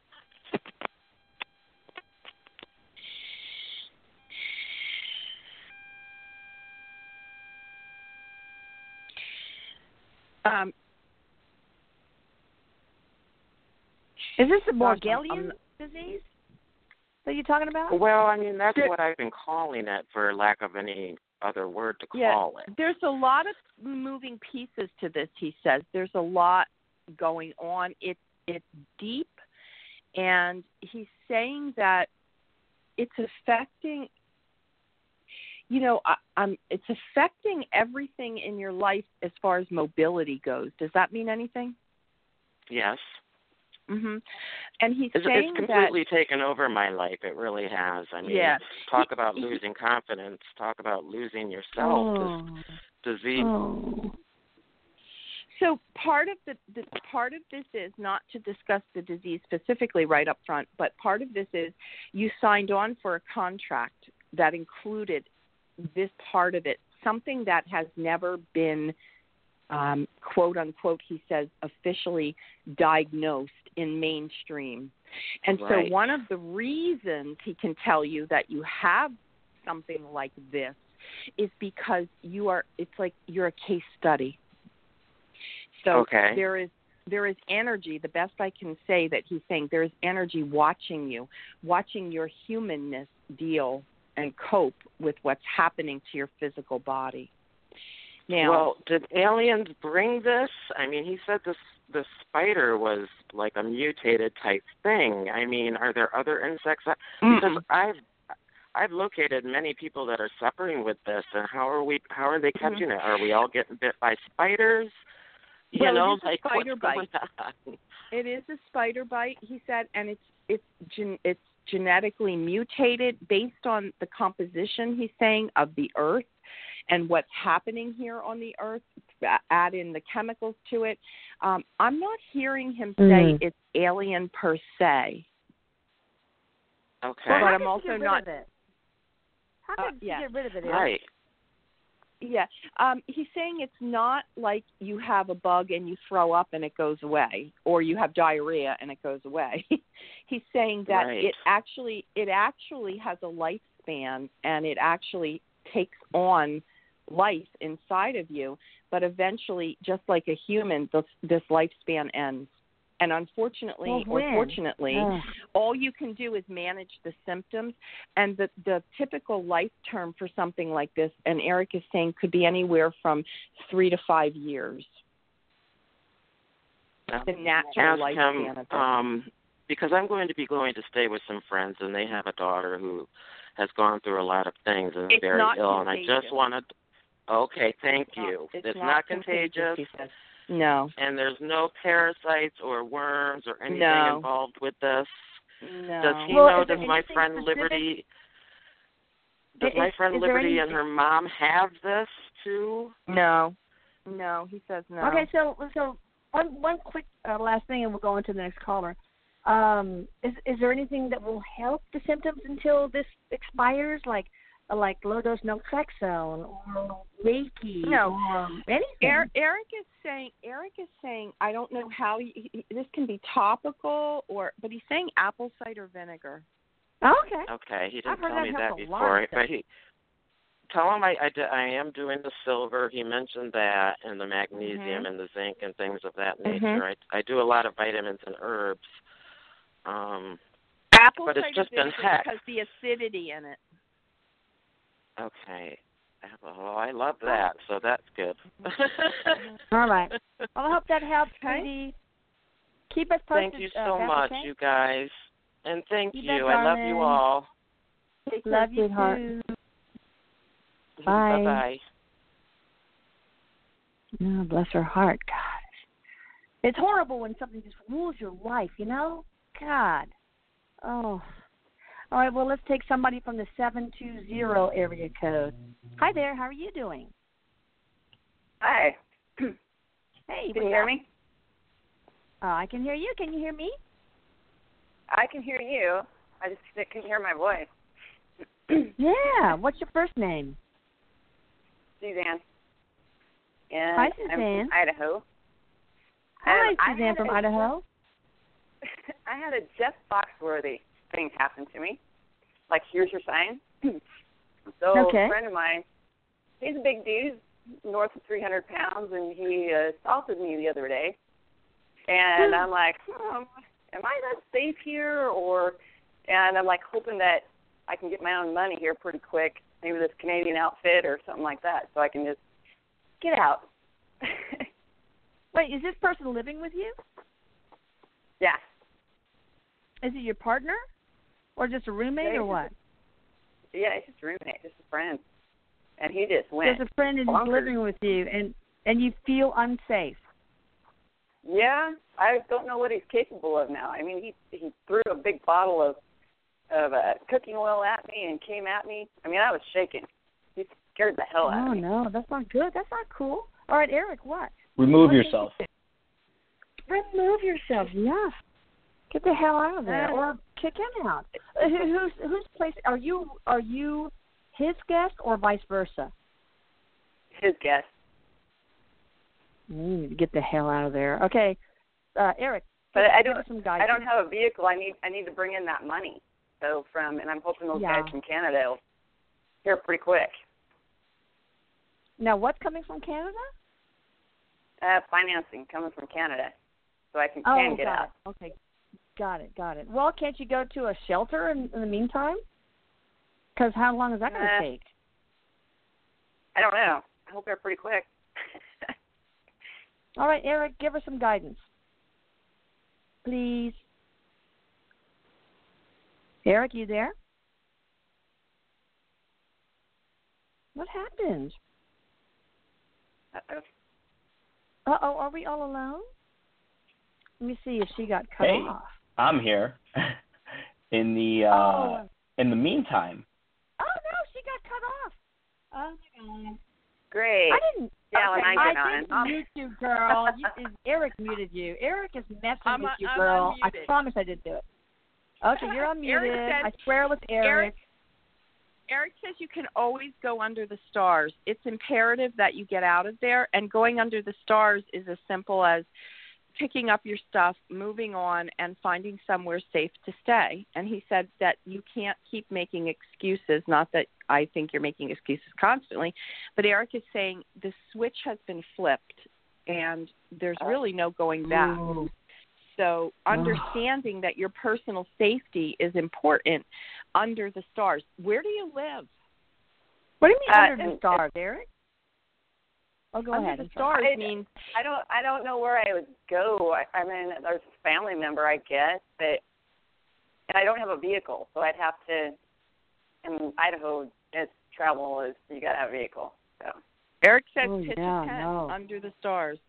Um, Is this the Gosh, I'm- Morgellons I'm- disease that you're talking about? Well, I mean, that's There- what I've been calling it, for lack of any other word to Yeah, call it. there's a lot of moving pieces to this, he says. There's a lot going on. It's it's deep, and he's saying that it's affecting, you know, I, I'm, it's affecting everything in your life as far as mobility goes. Does that mean anything? Yes. Mhm. And he's It's, saying it's completely that, taken over my life. It really has. I mean, Yeah. talk He- about he- losing confidence. Talk about losing yourself. Oh. This disease. Oh. so part of the, the part of this is not to discuss the disease specifically right up front, but part of this is you signed on for a contract that included this part of it, something that has never been, um, quote unquote, he says, officially diagnosed in mainstream. And Right. so one of the reasons he can tell you that you have something like this is because you are, it's like you're a case study. So Okay. there is there is energy, the best I can say that he's saying, there is energy watching you, watching your humanness deal and cope with what's happening to your physical body. Now, well, did aliens bring this? I mean, he said this the spider was like a mutated type thing. I mean, are there other insects? That, because Mm-mm. I've I've located many people that are suffering with this, and how are we? How are they catching it? Are we all getting bit by spiders? You Well, it know, is a like spider what's bite. going on? it is a spider bite, he said, and it's it's gen, it's genetically mutated based on the composition, he's saying, of the earth and what's happening here on the earth. Add in the chemicals to it. Um, I'm not hearing him say Mm. it's alien per se. Okay. Well, But how I'm could you also get rid not- of it? How Uh, could yeah. you get rid of it? Eric? Right. Yeah, um, he's saying it's not like you have a bug and you throw up and it goes away, or you have diarrhea and it goes away. He's saying that Right. it actually it actually has a lifespan, and it actually takes on life inside of you, but eventually, just like a human, this, this lifespan ends. And unfortunately, Well, or when? fortunately, Ugh. all you can do is manage the symptoms. And the, the typical life term for something like this, and Eric is saying, could be anywhere from three to five years. The natural Ask lifespan him, of it. um, because I'm going to be going to stay with some friends, and they have a daughter who has gone through a lot of things and is It's very not ill. And I contagious. just wanted. Okay, thank It's not- you. it's It's not not contagious, contagious. he says. No. And there's no parasites or worms or anything No. involved with this. No. Does he Well, know? is there Does my anything friend specific? Liberty? Does Is- my friend is there Liberty any- and her mom have this too? No. No, he says no. Okay, so so one one quick uh, last thing, and we'll go into the next caller. Um, is is there anything that will help the symptoms until this expires, like uh, like low dose naltrexone or Reiki? No. or anything? Eric, Eric is saying. Eric is saying. I don't know how he, he, this can be topical, or but he's saying apple cider vinegar. Oh, okay. Okay, he I've didn't heard tell that me helps that a lot before. of But he tell him I, I, d- I am doing the silver. He mentioned that, and the magnesium Mhm. and the zinc and things of that Mhm. nature. I I do a lot of vitamins and herbs. Um, Apple But it's cider just been vinegar heck. because the acidity in it. okay. Well, I love that, so that's good. All right. Well, I hope that helps, Okay. sweetie. Keep us posted. Thank you uh, so Beth, much, okay? you guys. And thank You you. bet, I love you darling. all. Take care, Love you sweetheart. too. Bye. Bye-bye. Oh, bless her heart, God. It's horrible when something just rules your life, you know? God. Oh. All right, well, let's take somebody from the seven two zero area code. Hi there. How are you doing? Hi. Hey, can you hear me? Uh, I can hear you. Can you hear me? I can hear you. I just couldn't hear my voice. Yeah. What's your first name? Suzanne. And Hi, I'm Suzanne. from Idaho. Hi, Um, I Suzanne had from a- Idaho. I had a Jeff Foxworthy thing happen to me. Like, here's your sign. So Okay. a friend of mine, he's a big dude, north of three hundred pounds, and he uh, assaulted me the other day. And I'm like, hmm, am I not safe here? Or, and I'm like hoping that I can get my own money here pretty quick, maybe this Canadian outfit or something like that, so I can just get out. Wait, is this person living with you? Yeah. Is it your partner? Or just a roommate Yeah, or what? Yeah, he's just a roommate, just a friend. And he just went. There's a friend and he's bonkers. living with you, and, and you feel unsafe. Yeah, I don't know what he's capable of now. I mean, he he threw a big bottle of of uh, cooking oil at me and came at me. I mean, I was shaking. He scared the hell out Oh, of me. no, that's not good. That's not cool. All right, Eric, what? Remove What yourself. can you do? Remove yourself, yeah. Get the hell out of there, Uh, or kick him out. Uh, who- who's whose place? Are you are you his guest or vice versa? His guess. You need to get the hell out of there. Okay, uh, Eric. But give- I give don't. us some guidance. I don't have a vehicle. I need. I need to bring in that money. So from, and I'm hoping those Yeah. guys from Canada will hear pretty quick. Now, what's coming from Canada? Uh, financing coming from Canada, so I can Oh, can get got out. it. Okay, got it, got it. Well, can't you go to a shelter in, in the meantime? Because how long is that going to Uh, take? I don't know. I hope they're pretty quick. All right, Eric, give us some guidance, please. Eric, you there? What happened? Uh-oh. Uh-oh, are we all alone? Let me see if she got cut Hey. off. I'm here. in the uh, Oh. in the meantime, Oh, no, she got cut off. Oh, my God. Great. I didn't. Yeah, when okay, I get I on. didn't Um, mute you, girl. You, Eric muted you. Eric is messing I'm with un- you, I'm girl. I unmuted. promise I didn't do it. Okay, you're unmuted. Eric said- I swear it was Eric. Eric- Eric says you can always go under the stars. It's imperative that you get out of there, and going under the stars is as simple as picking up your stuff, moving on, and finding somewhere safe to stay. And he said that you can't keep making excuses, not that I think you're making excuses constantly, but Eric is saying the switch has been flipped, and there's really no going back. Ooh. So understanding that your personal safety is important under the stars. Where do you live? What do you mean Uh, under the and- stars, Eric? Oh, go Under ahead. the I'm sorry. stars I- means I don't. I don't know where I would go. I, I mean, there's a family member, I guess, but and I don't have a vehicle, so I'd have to. In Idaho, it's travel is you got to have a vehicle. So Eric said Oh, pitch yeah, a tent no. under the stars.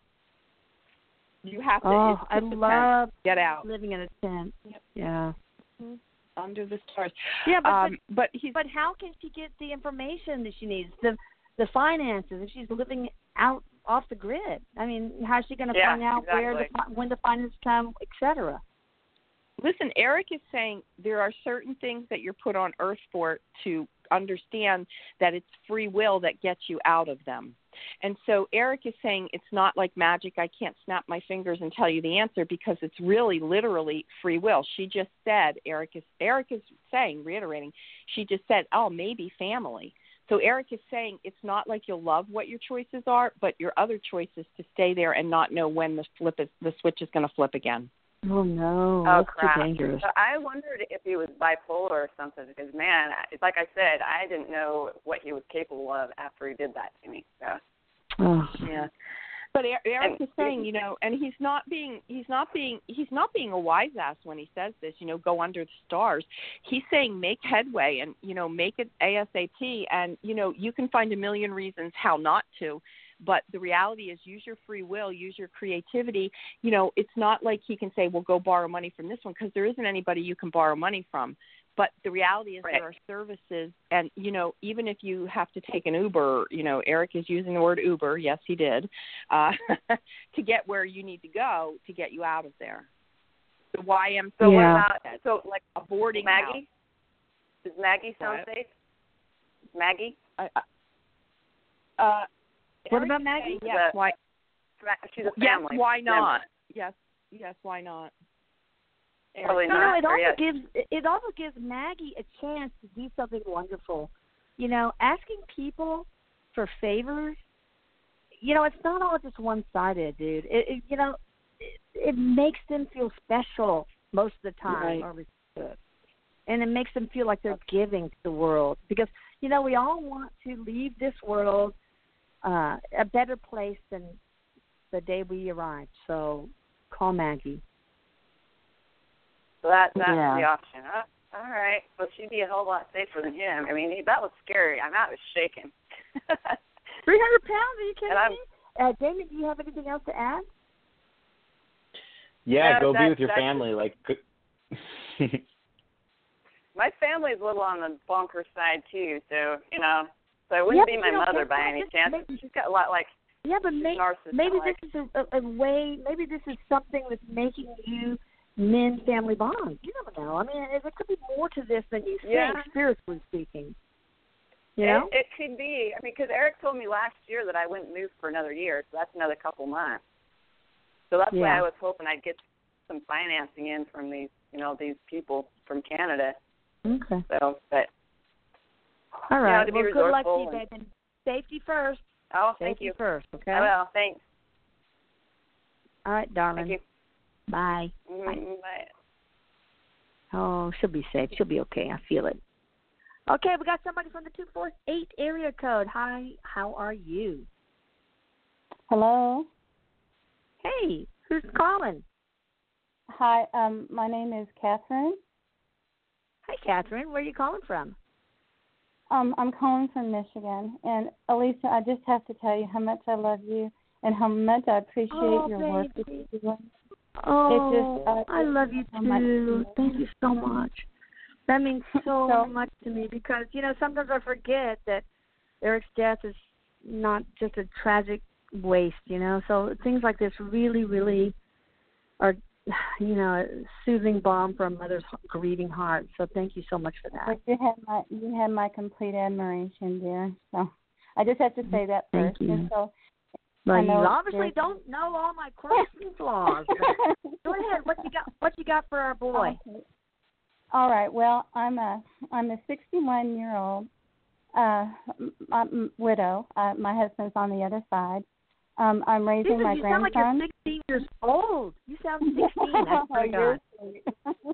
You have to Oh, it's I pitch a tent. love Get out living in a tent. Yep. Yeah. under the stars. Yeah, but, um, but he's but but how can she get the information that she needs? The the finances if she's living out off the grid. I mean, how's she going to Yeah, find out where the exactly. fi- when the finances come, et cetera? Listen, Eric is saying there are certain things that you're put on earth for to understand that it's free will that gets you out of them. And so Eric is saying it's not like magic. I can't snap my fingers and tell you the answer because it's really literally free will. She just said, Eric is Eric is saying, reiterating, she just said, oh, maybe family. So Eric is saying it's not like you'll love what your choices are, but your other choice is to stay there and not know when the flip is, the switch is going to flip again. Oh no, oh that's crap! too dangerous. So I wondered if he was bipolar or something because man, I- like I said, I didn't know what he was capable of after he did that to me. So Oh. Yeah. But Er- Eric And- is saying, you know, and he's not being he's not being he's not being a wise ass when he says this, you know, go under the stars. He's saying make headway and, you know, make it ASAP, and, you know, you can find a million reasons how not to, But the reality is, use your free will, use your creativity. You know, it's not like he can say, well, go borrow money from this one, because there isn't anybody you can borrow money from. But the reality is right. there are services, and, you know, even if you have to take an Uber, you know, Eric is using the word Uber, yes, he did, uh, to get where you need to go to get you out of there. The Y M C A. So Yeah. what about, so like a boarding Maggie? house. Does Maggie sound What? safe? Maggie? Uh, uh, What Eric about is Maggie? saying Yes, The- why? She's a Yes, family. why member. not? Yes, yes, why not? Probably No, not. no, it or also yes. gives it also gives Maggie a chance to do something wonderful. You know, asking people for favors. You know, it's not all just one-sided, dude. It, it you know, it, it makes them feel special most of the time, Right. or good. And it makes them feel like they're giving to the world, because you know we all want to leave this world uh, a better place than the day we arrived. So call Maggie. So that, that's Yeah. the option. Uh, all right. Well, she'd be a whole lot safer than him. I mean, he, that was scary. I mean, I was shaking. Three hundred pounds? Are you kidding And I'm- me? Uh, Damon, do you have anything else to add? Yeah, No, go be that- with your that- family. Like, My family's a little on the bonker side, too, so, you know, so it wouldn't Yeah, be but my you know, mother guess by what? any This- chance. maybe- She's got a lot, like, Yeah, but she's may, narcissistic. maybe like, this is a, a, a way. Maybe this is something that's making you mend family bonds. You never know. I mean, there could be more to this than you Yeah. think, spiritually speaking. You it, know? it could be. I mean, because Eric told me last year that I wouldn't move for another year, so that's another couple months. So that's why Yeah. I was hoping I'd get some financing in from these, you know, these people from Canada. Okay. So, but All you right. know, to be Well, good luck to you, resourceful and- baby. Safety first. oh, thank Safety you. first. Okay. I will. Thanks. All right, darling. Thank you. Bye. Mm, bye. Oh, she'll be safe. She'll be okay. I feel it. Okay, we got somebody from the two four eight area code. Hi, how are you? Hello. Hey, who's calling? Hi. Um, my name is Catherine. Hi, Catherine. Where are you calling from? Um, I'm calling from Michigan, and Elisa, I just have to tell you how much I love you and how much I appreciate Oh, your work that baby. you're doing. Oh, just, uh, I love you so much to too. me. Thank you so much. That means so, So- much to me, because, you know, sometimes I forget that Eric's death is not just a tragic waste, you know. So things like this really, really are, you know, a soothing balm for a mother's grieving heart. So thank you so much for that. But you have my you have my complete admiration, dear. So I just have to say that Thank first. you. And so Well, I you know obviously there's- don't know all my quirks and flaws. But go ahead. What you got? What you got for our boy? Okay. All right. Well, I'm a I'm a sixty-one year old uh, m- m- widow. Uh, my husband's on the other side. Um, I'm raising Jesus, my you sound like grandson. you're sixteen years old. You sound sixteen. I swear to You're God. sweet.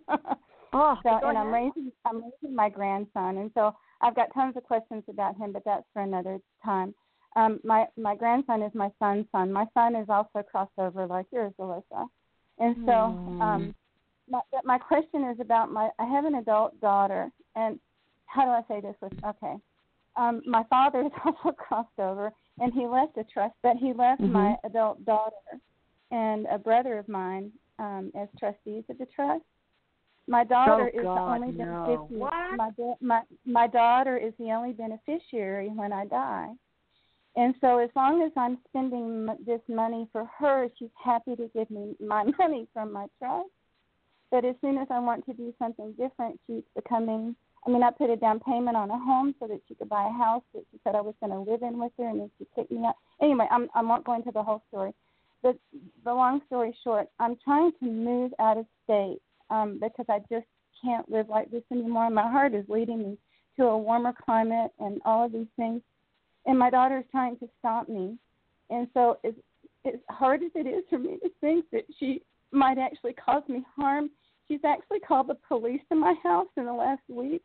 Oh, so, go and I'm ahead. raising I'm raising my grandson, and so I've got tons of questions about him, but that's for another time. Um, my my grandson is my son's son. My son is also crossover like yours, Alyssa, and so um, my my question is about my. I have an adult daughter, and how do I say this? With okay, um, my father is also crossover, and he left a trust, but he left Mhm. my adult daughter and a brother of mine um, as trustees of the trust. My daughter Oh, is God, the only no. beneficiary. What? My, da- my my daughter is the only beneficiary when I die, and so as long as I'm spending m- this money for her, she's happy to give me my money from my trust. But as soon as I want to do something different, she's becoming. I mean, I put a down payment on a home so that she could buy a house that she said I was going to live in with her, and then she kicked me out. Anyway, I'm I'm not going into the whole story. But the long story short, I'm trying to move out of state um, because I just can't live like this anymore. My heart is leading me to a warmer climate and all of these things, and my daughter is trying to stop me. And so, as as hard as it is for me to think that she might actually cause me harm, she's actually called the police to my house in the last week.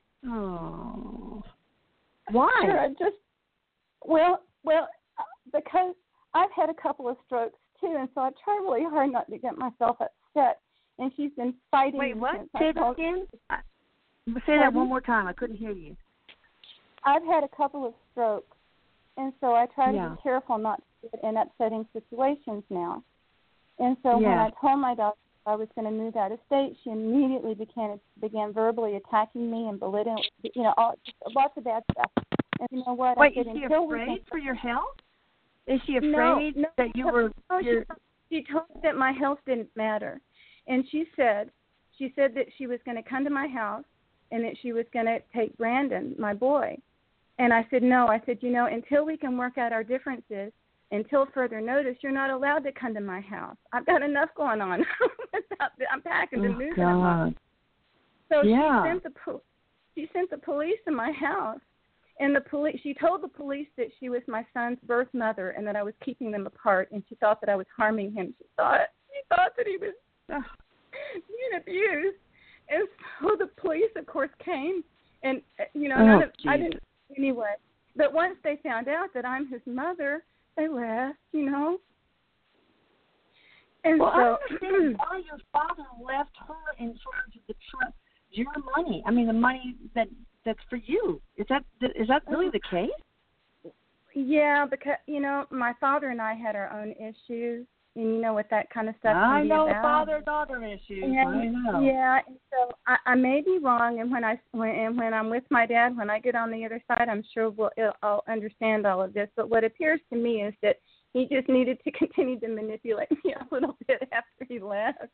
Oh. Why? Sure, I just well, well, uh, because I've had a couple of strokes too, and so I try really hard not to get myself upset. And she's been fighting. Wait, me what? since I Say that told- again? I- Say that Pardon? one more time. I couldn't hear you. I've had a couple of strokes, And so I try to Yeah. be careful not to get in upsetting situations now. And so when Yeah. I told my daughter I was going to move out of state, she immediately began began verbally attacking me and belittling, you know, all, lots of bad stuff. And you know what? Wait, I said, is she until we afraid can- for your health? Is she No, afraid no, that you were? no, she, you're- she told me that my health didn't matter, and she said she said that she was going to come to my house and that she was going to take Brandon, my boy. And I said, no. I said, you know, until we can work out our differences, until further notice, you're not allowed to come to my house. I've got enough going on. I'm packing to Oh, move in a God. month. So Yeah. she sent the po- she sent the police to my house. And the police, she told the police that she was my son's birth mother and that I was keeping them apart. And she thought that I was harming him. She thought she thought that he was uh, being abused. And so the police, of course, came. And uh, you know, Oh, none of, I Jesus. didn't anyway. But once they found out that I'm his mother, they left. You know. And Well, I so don't understand why your father left her in charge of the trust, your money. I mean, the money that that's for you. Is that is that really the case? yeah, because you know, my father and I had our own issues, and you know what that kind of stuff I can know be about. father-daughter issues. And, I know. Yeah, and so I, I may be wrong, and when I when and when I'm with my dad, when I get on the other side, I'm sure we'll it'll, I'll understand all of this. But what appears to me is that he just needed to continue to manipulate me a little bit after he left.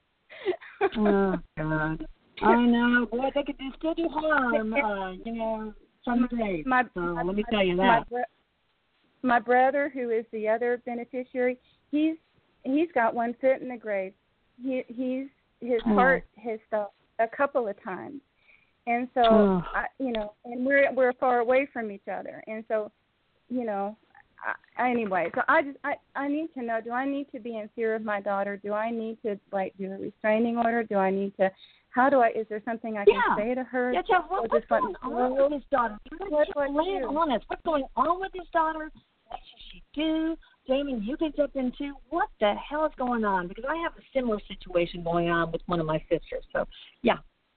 Oh God. I know. Boy, they could do, still do harm. Uh, you know, some days. My, so my, let me tell you my, that. bro- my brother, who is the other beneficiary, he's he's got one foot in the grave. He he's his Oh. heart has stopped a couple of times, and so Oh. I, you know, and we're we're far away from each other, and so, you know, I, anyway, so I just I I need to know: do I need to be in fear of my daughter? Do I need to like do a restraining order? Do I need to? How do I? Is there something I can Yeah. say to her? Yeah, Jeff, Or what, just what's let going me on go? with his daughter? What do I Lay it do? on us. What's going on with his daughter? What should she do? Jamie, you can jump into what the hell is going on? Because I have a similar situation going on with one of my sisters. So, yeah.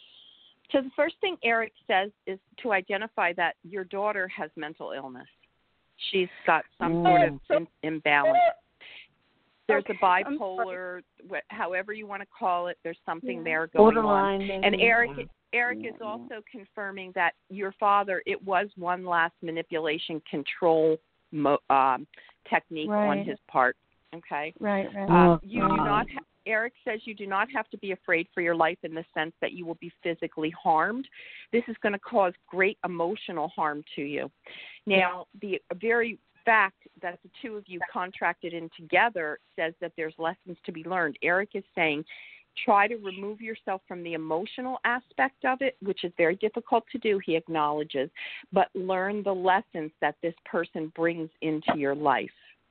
So the first thing Eric says is to identify that your daughter has mental illness. She's got some sort of in, imbalance. There's Okay, a I'm bipolar, wh- however you want to call it. There's something yeah. there going Borderline, on. maybe. And Eric, yeah. Eric yeah, is also yeah. confirming that your father, it was one last manipulation control mo- um, technique right. on his part. Okay. Right. Right. Uh, Oh, you God. do not. Ha- Eric says you do not have to be afraid for your life in the sense that you will be physically harmed. This is going to cause great emotional harm to you. Now, the very fact that the two of you contracted in together says that there's lessons to be learned. Eric is saying try to remove yourself from the emotional aspect of it, which is very difficult to do, he acknowledges, but learn the lessons that this person brings into your life.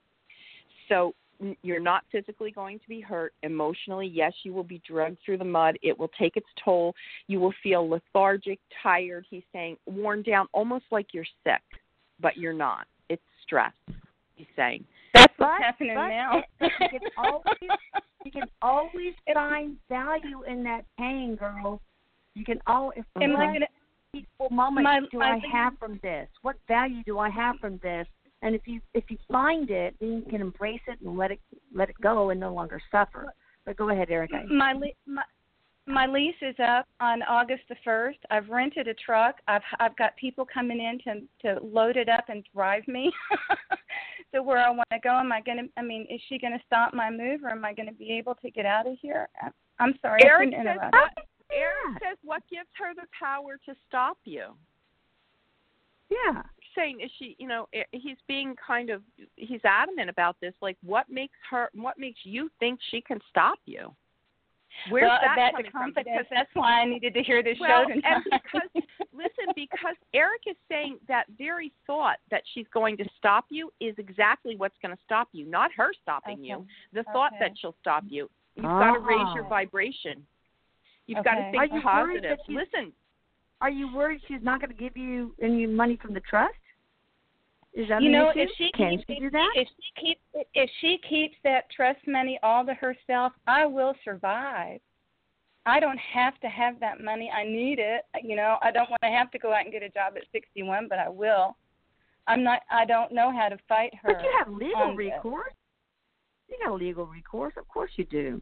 So you're not physically going to be hurt. Emotionally, yes, you will be dragged through the mud. It will take its toll. You will feel lethargic, tired, he's saying, worn down, almost like you're sick, but you're not. It's stress, he's saying. That's But, what's happening but now. you can always, you can always find value in that pain, girl. You can always. Am I What gonna, peaceful moment my, do my, I have from this? What value do I have from this? And if you if you find it, then you can embrace it and let it let it go and no longer suffer. But go ahead, Erica. My, my my lease is up on August the first. I've rented a truck. I've I've got people coming in to to load it up and drive me to where I want to go. Am I going to? I mean, is she going to stop my move, or am I going to be able to get out of here? I'm sorry, Eric I didn't says, interrupt. what, Eric says, what gives her the power to stop you? Yeah. Saying is she, you know, he's being kind of, he's adamant about this. Like, what makes her, what makes you think she can stop you? Where's well, that that's coming the confidence. from? Because, that's why I needed to hear this well, show tonight. and because, listen, because Eric is saying that very thought that she's going to stop you is exactly what's going to stop you, not her stopping okay. you. The thought okay. that she'll stop you. You've oh. got to raise your vibration. You've okay. got to think Are you positive. that she's, Listen. Are you worried she's not going to give you any money from the trust? Is that you an know, issue? if she Can keeps, she do that? If she keeps if she keeps that trust money all to herself, I will survive. I don't have to have that money. I need it. You know, I don't want to have to go out and get a job at sixty-one, but I will. I'm not. I don't know how to fight her. But you have legal on recourse. You got legal recourse. Of course you do.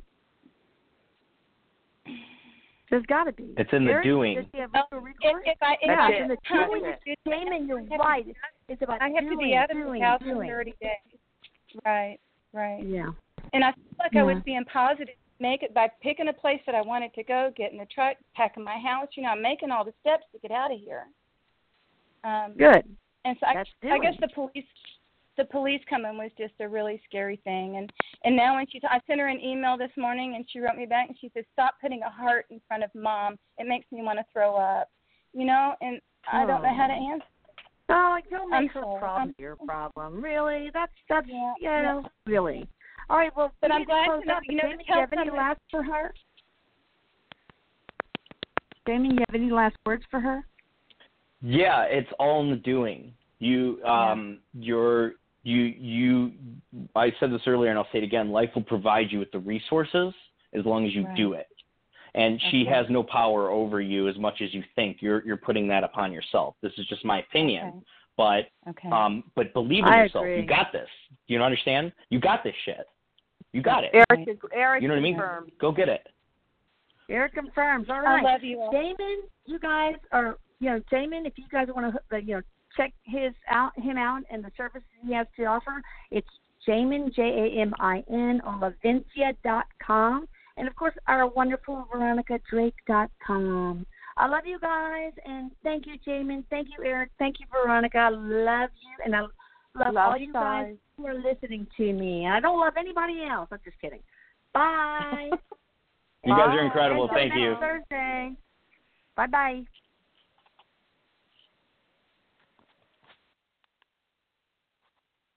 There's got to be. It's in the Eric, doing. Does he have legal recourse? If, if I, if yeah, I, it's in the doing. Damon, you're right. It's about I have doing, to be out of doing, the house doing. for thirty days. Right, right. Yeah. And I feel like yeah. I was being positive. Make it by picking a place that I wanted to go, getting the truck, packing my house. You know, I'm making all the steps to get out of here. Um, Good. And so I, That's I guess doing. the police, the police coming was just a really scary thing. And and now when she, t- I sent her an email this morning, and she wrote me back, and she said, "Stop putting a heart in front of Mom. It makes me want to throw up." You know, and I don't know how to answer. Oh, don't make I'm her sorry. problem I'm, your problem. Really? That's that's yeah, you know, yeah. really. All right. Well, but we I'm need glad close to know. out. You know, Jamie, to do you have tell any somebody- last for her? Jamie, you have any last words for her? Yeah, it's all in the doing. You, um, yeah. you're, you, you. I said this earlier, and I'll say it again. Life will provide you with the resources as long as you right. do it. And okay. she has no power over you as much as you think. You're, you're putting that upon yourself. This is just my opinion. Okay. But, okay. um, but believe in I yourself. agree. You got this. You don't understand? You got this shit. You got it. Eric, is, Eric you know what I mean? confirmed. Go get it. Eric confirms. All right. I love you all. Damon, you guys are, you know, Damon, if you guys want to, you know, check his out, him out and the services he has to offer, it's Jamin, J A M I N, Olavencia dot com. And, of course, our wonderful Veronica Drake dot com. I love you guys, and thank you, Jamin. Thank you, Eric. Thank you, Veronica. I love you, and I love, love all you guys. guys who are listening to me. I don't love anybody else. I'm just kidding. Bye. You Bye. guys are incredible. Until Thank next you. Thursday. Bye-bye.